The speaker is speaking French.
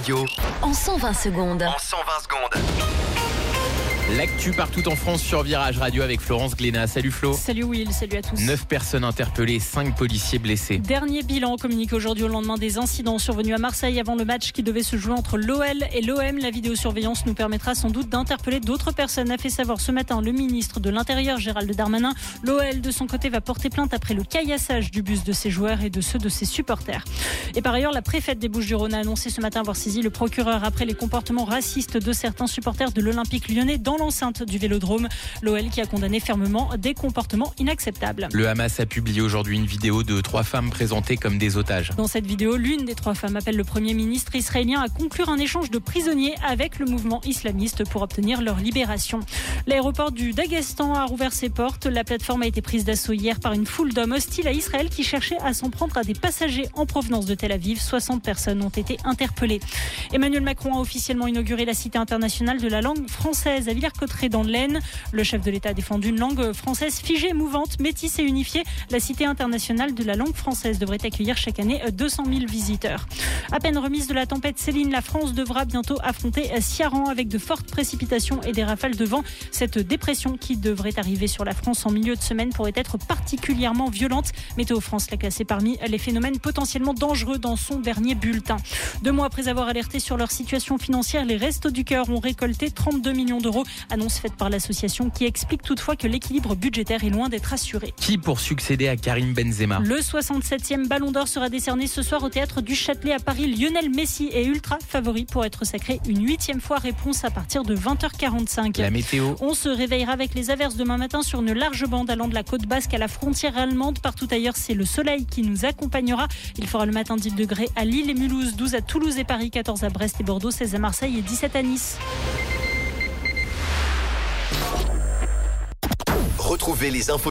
Radio. En 120 secondes. L'actu partout en France sur Virage Radio avec Florence Glénat. Salut Flo. Salut Will, salut à tous. 9 personnes interpellées, 5 policiers blessés. Dernier bilan communiqué aujourd'hui au lendemain des incidents survenus à Marseille avant le match qui devait se jouer entre l'OL et l'OM. La vidéosurveillance nous permettra sans doute d'interpeller d'autres personnes, a fait savoir ce matin le ministre de l'Intérieur Gérald Darmanin. L'OL de son côté va porter plainte après le caillassage du bus de ses joueurs et de ceux de ses supporters. Et par ailleurs, la préfète des Bouches-du-Rhône a annoncé ce matin avoir saisi le procureur après les comportements racistes de certains supporters de l'Olympique Lyonnais dans l'enceinte du Vélodrome. L'OL qui a condamné fermement des comportements inacceptables. Le Hamas a publié aujourd'hui une vidéo de 3 femmes présentées comme des otages. Dans cette vidéo, l'une des 3 femmes appelle le Premier ministre israélien à conclure un échange de prisonniers avec le mouvement islamiste pour obtenir leur libération. L'aéroport du Daghestan a rouvert ses portes. La plateforme a été prise d'assaut hier par une foule d'hommes hostiles à Israël qui cherchaient à s'en prendre à des passagers en provenance de Tel Aviv. 60 personnes ont été interpellées. Emmanuel Macron a officiellement inauguré la Cité internationale de la langue française à Villers-Cotterêts dans l'Aisne. Le chef de l'État a défendu une langue française figée, mouvante, métisse et unifiée. La Cité internationale de la langue française devrait accueillir chaque année 200 000 visiteurs. À peine remise de la tempête Céline, la France devra bientôt affronter Ciarán avec de fortes précipitations et des rafales de vent. Cette dépression qui devrait arriver sur la France en milieu de semaine pourrait être particulièrement violente. Météo France l'a classée parmi les phénomènes potentiellement dangereux dans son dernier bulletin. 2 mois après avoir alerté sur leur situation financière, les Restos du Cœur ont récolté 32 millions d'euros. Annonce faite par l'association qui explique toutefois que l'équilibre budgétaire est loin d'être assuré. Qui pour succéder à Karim Benzema? Le 67e Ballon d'Or sera décerné ce soir au Théâtre du Châtelet à Paris. Lionel Messi est ultra favori pour être sacré une 8e fois. Réponse à partir de 20h45. La météo. On se réveillera avec les averses demain matin sur une large bande allant de la côte basque à la frontière allemande. Partout ailleurs, c'est le soleil qui nous accompagnera. Il fera le matin 10 degrés à Lille et Mulhouse, 12 à Toulouse et Paris, 14 à Brest et Bordeaux, 16 à Marseille et 17 à Nice. Retrouvez les infos